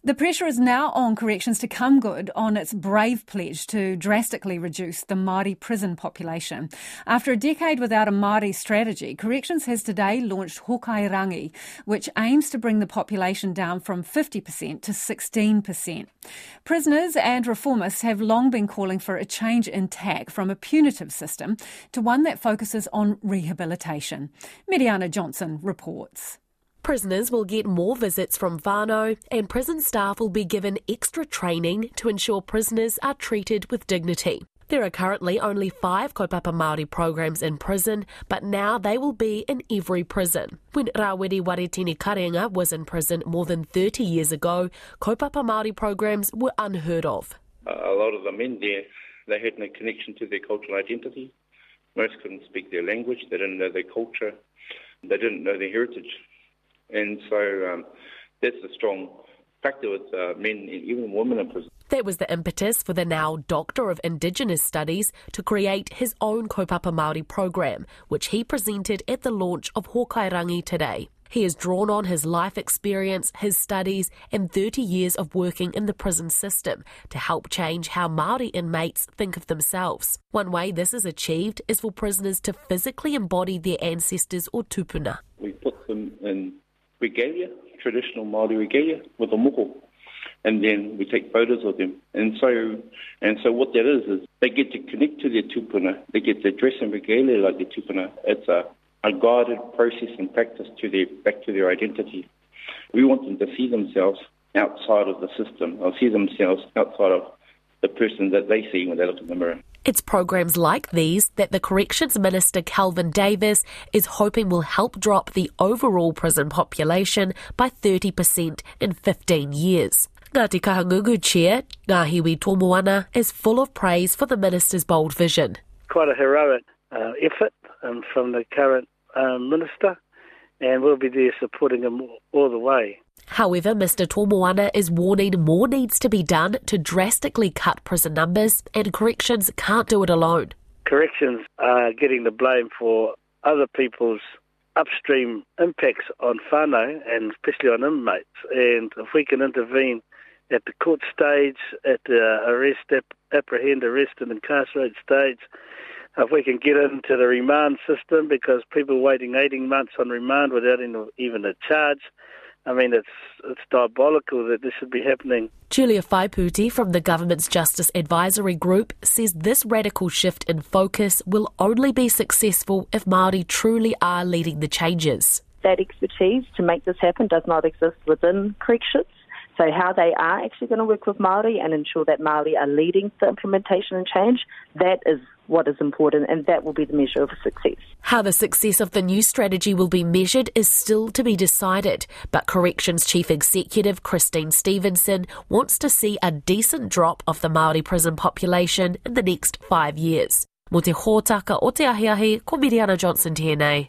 The pressure is now on Corrections to come good on its brave pledge to drastically reduce the Māori prison population. After a decade without a Māori strategy, Corrections has today launched Hokairangi, which aims to bring the population down from 50% to 16%. Prisoners and reformists have long been calling for a change in tack from a punitive system to one that focuses on rehabilitation. Miriana Johnson reports. Prisoners will get more visits from whānau and prison staff will be given extra training to ensure prisoners are treated with dignity. There are currently only 5 kaupapa Māori programs in prison, but now they will be in every prison. When Rawiri Waretini Karenga was in prison more than 30 years ago, kaupapa Māori programs were unheard of. A lot of the men there, they had no connection to their cultural identity. Most couldn't speak their language, they didn't know their culture, they didn't know their heritage. And so that's a strong factor with men and even women in prison. That was the impetus for the now Doctor of Indigenous Studies to create his own kaupapa Māori program, which he presented at the launch of Hokairangi today. He has drawn on his life experience, his studies and 30 years of working in the prison system to help change how Māori inmates think of themselves. One way this is achieved is for prisoners to physically embody their ancestors or tupuna. We put them in regalia, traditional Māori regalia, with a moko, and then we take photos of them. And so what that is they get to connect to their tupuna, they get to dress in regalia like their tupuna. It's a guided process and practice back to their identity. We want them to see themselves outside of the system, or see themselves outside of the person that they see when they look in the mirror. It's programs like these that the Corrections Minister Kelvin Davis is hoping will help drop the overall prison population by 30% in 15 years. Ngāti Kahangungu Chair, Ngāhiwi Tomoana, is full of praise for the Minister's bold vision. Quite a heroic effort from the current Minister, and we'll be there supporting him all the way. However, Mr Tomoana is warning more needs to be done to drastically cut prison numbers, and Corrections can't do it alone. Corrections are getting the blame for other people's upstream impacts on whānau, and especially on inmates. And if we can intervene at the court stage, at the apprehend, arrest and incarcerate stage, if we can get into the remand system, because people waiting 18 months on remand without even a charge, I mean, it's diabolical that this should be happening. Julia Whaiputi from the government's Justice Advisory Group says this radical shift in focus will only be successful if Māori truly are leading the changes. That expertise to make this happen does not exist within Corrections. So how they are actually going to work with Māori and ensure that Māori are leading the implementation and change, that is what is important, and that will be the measure of success. How the success of the new strategy will be measured is still to be decided, but Corrections Chief Executive Christine Stevenson wants to see a decent drop of the Māori prison population in the next 5 years. Mo te hōtaka o te ahiahi, ko Miriana Johnson tēnei.